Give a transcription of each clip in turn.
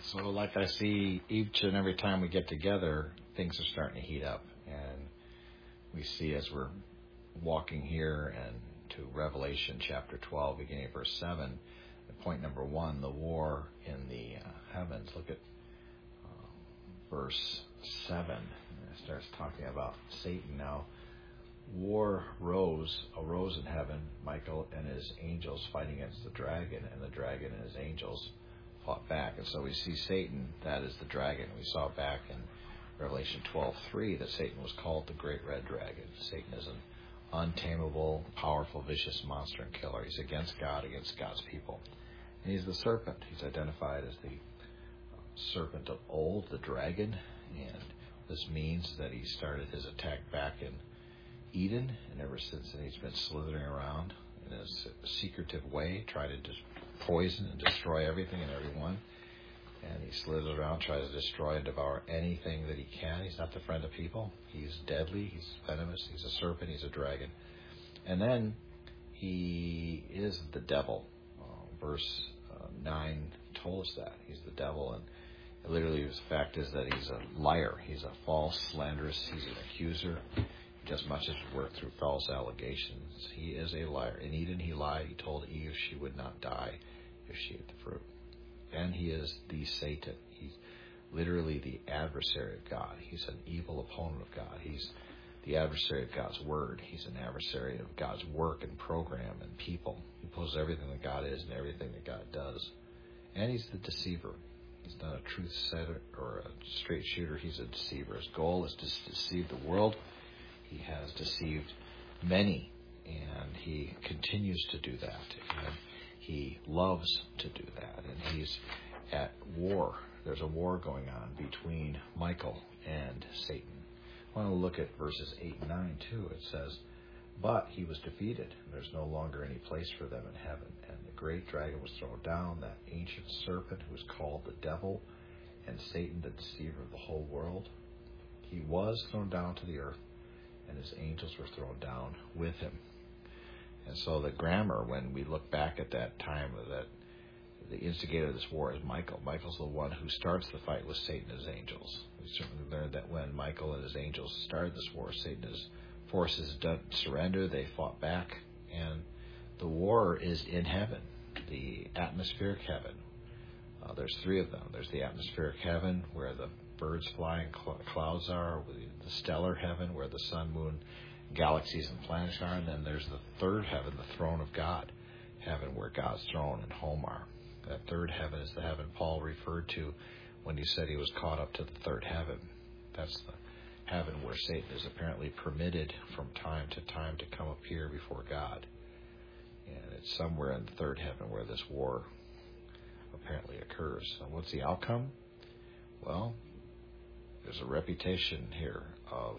So like I see each and every time we get together, things are starting to heat up. And we see as we're walking here and to Revelation chapter 12, beginning of verse 7, point number 1, the war in the heavens. Look at verse 7. It starts talking about Satan now. War arose in heaven, Michael and his angels fighting against the dragon, and the dragon and his angels fought back. And so we see Satan, that is the dragon. We saw back in Revelation 12:3 that Satan was called the great red dragon. Satan is an untamable, powerful, vicious monster and killer. He's against God, against God's people. And he's the serpent. He's identified as the serpent of old, the dragon. And this means that he started his attack back in Eden, and ever since then he's been slithering around in a secretive way, trying to poison and destroy everything and everyone. And he slithers around, tries to destroy and devour anything that he can. He's not the friend of people. He's deadly. He's venomous. He's a serpent. He's a dragon. And then he is the devil. Verse 9 told us that. He's the devil. And literally the fact is that he's a liar. He's a false, slanderous. He's an accuser. Just much as work through false allegations. He is a liar. In Eden he lied. He told Eve she would not die if she ate the fruit. And he is the Satan. He's literally the adversary of God. He's an evil opponent of God. He's the adversary of God's word. He's an adversary of God's work and program and people. He opposes everything that God is and everything that God does. And he's the deceiver. He's not a truth setter or a straight shooter. He's a deceiver. His goal is to deceive the world. He has deceived many, and he continues to do that. And he loves to do that, and he's at war. There's a war going on between Michael and Satan. I want to look at verses 8 and 9 too. It says, "But he was defeated, and there's no longer any place for them in heaven. And the great dragon was thrown down, that ancient serpent who is called the devil and Satan, the deceiver of the whole world. He was thrown down to the earth, and his angels were thrown down with him." And so the grammar, when we look back at that time, that the instigator of this war is Michael. Michael's the one who starts the fight with Satan and his angels. We certainly learned that when Michael and his angels started this war, Satan's forces didn't surrender. They fought back, and the war is in heaven, the atmospheric heaven. There's 3 of them. There's the atmospheric heaven, where the birds fly and clouds are, the stellar heaven, where the sun, moon, galaxies, and planets are, and then there's the third heaven, the throne of God, heaven where God's throne and home are. That third heaven is the heaven Paul referred to when he said he was caught up to the third heaven. That's the heaven where Satan is apparently permitted from time to time to come appear before God. And it's somewhere in the third heaven where this war apparently occurs. So what's the outcome? Well, there's a reputation here of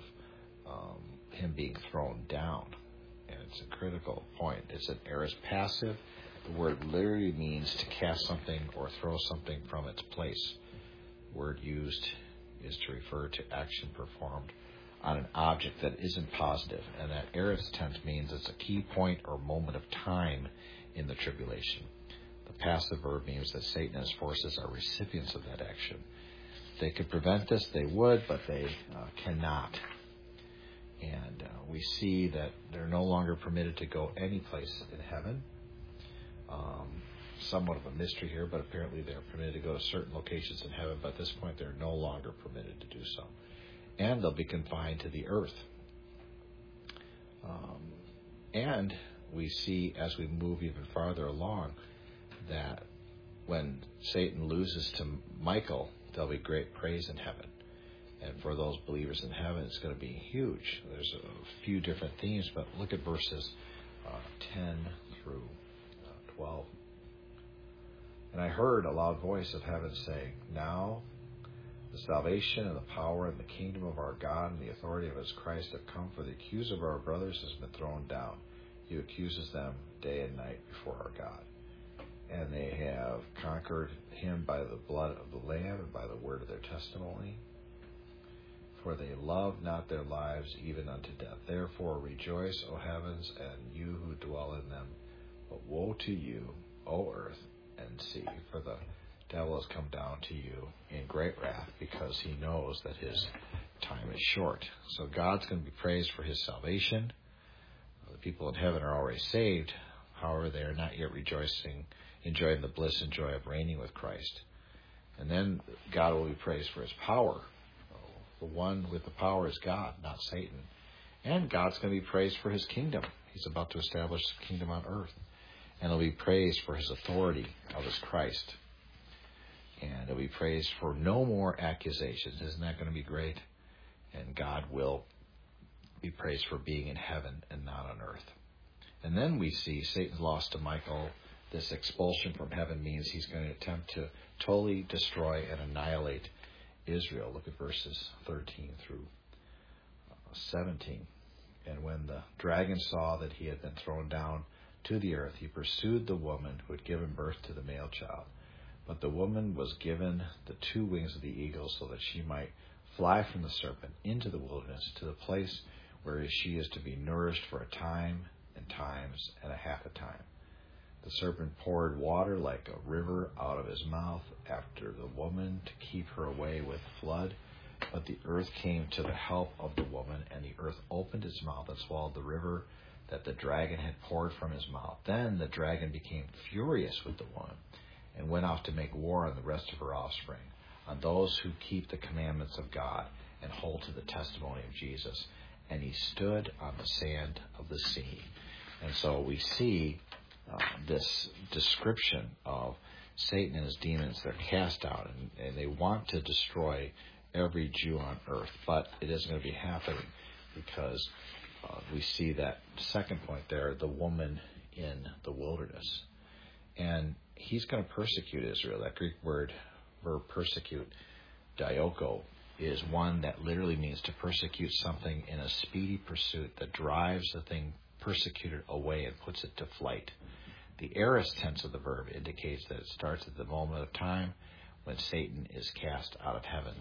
him being thrown down, and it's a critical point. It's an aorist passive. The word literally means to cast something or throw something from its place. The word used is to refer to action performed on an object that isn't positive, and that aorist tense means it's a key point or moment of time in the tribulation. The passive verb means that Satan and his forces are recipients of that action. If they could prevent this, they would, but they cannot. And we see that they're no longer permitted to go any place in heaven. Somewhat of a mystery here, but apparently they're permitted to go to certain locations in heaven, but at this point they're no longer permitted to do so. And they'll be confined to the earth. And we see, as we move even farther along, that when Satan loses to Michael, there'll be great praise in heaven. And for those believers in heaven, it's going to be huge. There's a few different themes, but look at verses 10 through 12. "And I heard a loud voice of heaven saying, 'Now the salvation and the power and the kingdom of our God and the authority of his Christ have come, for the accuser of our brothers has been thrown down. He accuses them day and night before our God. And they have conquered him by the blood of the Lamb and by the word of their testimony. For they love not their lives even unto death. Therefore rejoice, O heavens, and you who dwell in them. But woe to you, O earth and sea, for the The devil has come down to you in great wrath because he knows that his time is short. So God's going to be praised for his salvation. The people in heaven are already saved. However, they are not yet rejoicing, enjoying the bliss and joy of reigning with Christ. And then God will be praised for his power. The one with the power is God, not Satan. And God's going to be praised for his kingdom. He's about to establish the kingdom on earth. And he'll be praised for his authority of his Christ. And he'll be praised for no more accusations. Isn't that going to be great? And God will be praised for being in heaven and not on earth. And then we see Satan's loss to Michael. This expulsion from heaven means he's going to attempt to totally destroy and annihilate Israel. Look at verses 13 through 17. And when the dragon saw that he had been thrown down to the earth, he pursued the woman who had given birth to the male child. But the woman was given the 2 wings of the eagle so that she might fly from the serpent into the wilderness to the place where she is to be nourished for a time and times and a half a time. The serpent poured water like a river out of his mouth after the woman to keep her away with flood. But the earth came to the help of the woman, and the earth opened its mouth and swallowed the river that the dragon had poured from his mouth. Then the dragon became furious with the woman and went off to make war on the rest of her offspring, on those who keep the commandments of God and hold to the testimony of Jesus. And he stood on the sand of the sea. And so we see this description of Satan and his demons. They're cast out, and they want to destroy every Jew on earth. But it isn't going to be happening because we see that second point there, the woman in the wilderness. And he's going to persecute Israel. That Greek verb persecute, dioko, is one that literally means to persecute something in a speedy pursuit that drives the thing persecuted away and puts it to flight. The aorist tense of the verb indicates that it starts at the moment of time when Satan is cast out of heaven.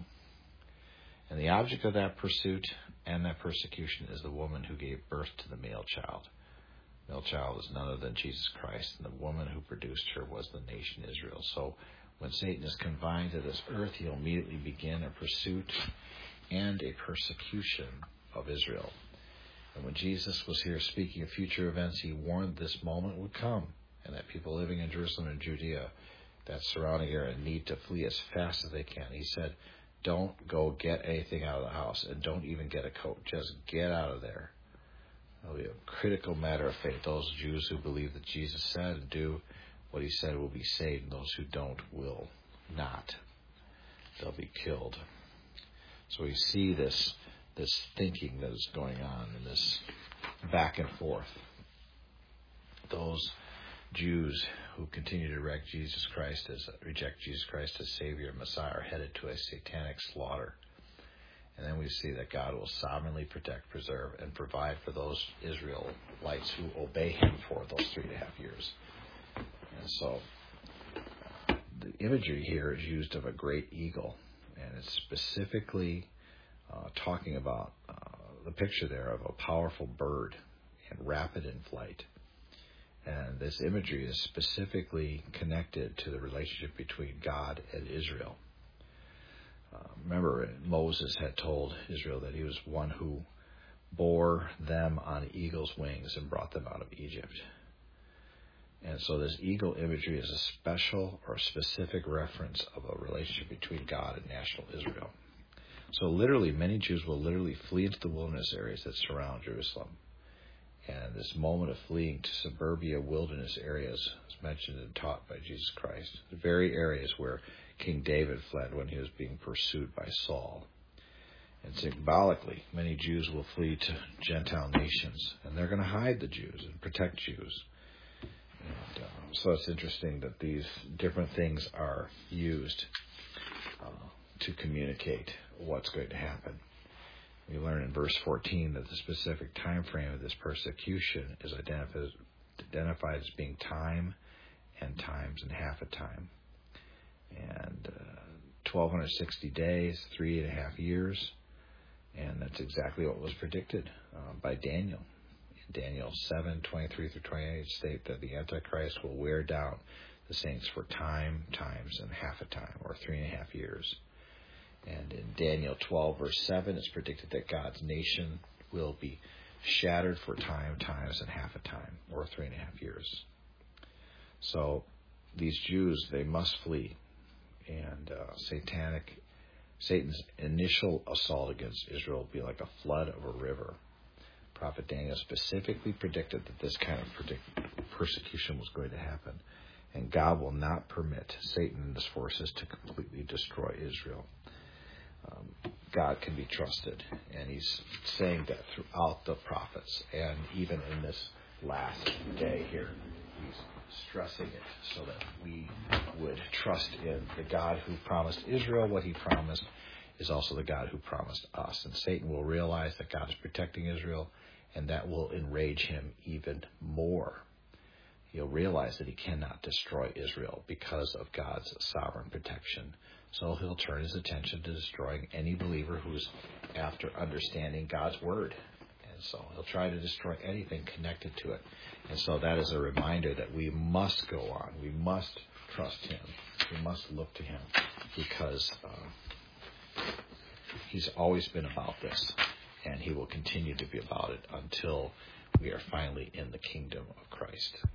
And the object of that pursuit and that persecution is the woman who gave birth to the male child. The male child is none other than Jesus Christ, and the woman who produced her was the nation Israel. So when Satan is confined to this earth, he'll immediately begin a pursuit and a persecution of Israel. And when Jesus was here speaking of future events, he warned this moment would come, and that people living in Jerusalem and Judea, that surrounding area, need to flee as fast as they can. He said, don't go get anything out of the house, and don't even get a coat. Just get out of there. It'll be a critical matter of faith. Those Jews who believe that Jesus said and do what he said will be saved, and those who don't will not. They'll be killed. So we see this thinking that is going on and this back and forth. Those Jews who continue to reject Jesus Christ as Savior and Messiah are headed to a satanic slaughter. And then we see that God will sovereignly protect, preserve, and provide for those Israelites who obey him for those 3.5 years. And so the imagery here is used of a great eagle, and it's specifically talking about the picture there of a powerful bird and rapid in flight. And this imagery is specifically connected to the relationship between God and Israel. Remember, Moses had told Israel that he was one who bore them on eagle's wings and brought them out of Egypt. And so this eagle imagery is a special or specific reference of a relationship between God and national Israel. So literally, many Jews will literally flee into the wilderness areas that surround Jerusalem. And this moment of fleeing to suburbia wilderness areas is mentioned and taught by Jesus Christ. The very areas where King David fled when he was being pursued by Saul. And symbolically, many Jews will flee to Gentile nations, and they're going to hide the Jews and protect Jews. And so it's interesting that these different things are used to communicate what's going to happen. We learn in verse 14 that the specific time frame of this persecution is identified as being time and times and half a time. And 1,260 days, 3.5 years. And that's exactly what was predicted by Daniel. In Daniel 7:23 through 28 state that the Antichrist will wear down the saints for time, times, and half a time, or 3.5 years. And in Daniel 12, verse 7, it's predicted that God's nation will be shattered for time, times, and half a time, or 3.5 years. So these Jews, they must flee. And Satan's initial assault against Israel will be like a flood of a river. Prophet Daniel specifically predicted that this kind of persecution was going to happen. And God will not permit Satan and his forces to completely destroy Israel. God can be trusted. And he's saying that throughout the prophets. And even in this last day here, he's stressing it so that we would trust in the God who promised Israel what he promised is also the God who promised us. And Satan will realize that God is protecting Israel, and that will enrage him even more. He'll realize that he cannot destroy Israel because of God's sovereign protection. So he'll turn his attention to destroying any believer who's after understanding God's word. And so he'll try to destroy anything connected to it. And so that is a reminder that we must go on. We must trust him. We must look to him because he's always been about this. And he will continue to be about it until we are finally in the kingdom of Christ.